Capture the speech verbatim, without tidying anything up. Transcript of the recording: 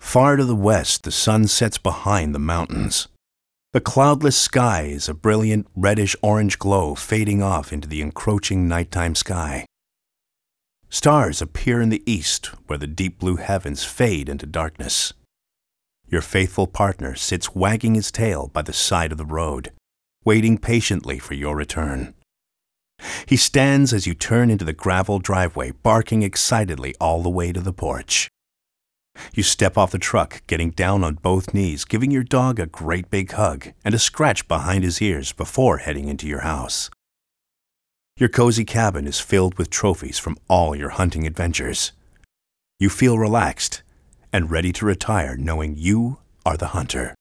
Far to the west, the sun sets behind the mountains. The cloudless sky is a brilliant reddish-orange glow fading off into the encroaching nighttime sky. Stars appear in the east where the deep blue heavens fade into darkness. Your faithful partner sits wagging his tail by the side of the road, waiting patiently for your return. He stands as you turn into the gravel driveway, barking excitedly all the way to the porch. You step off the truck, getting down on both knees, giving your dog a great big hug and a scratch behind his ears before heading into your house. Your cozy cabin is filled with trophies from all your hunting adventures. You feel relaxed and ready to retire knowing you are the hunter.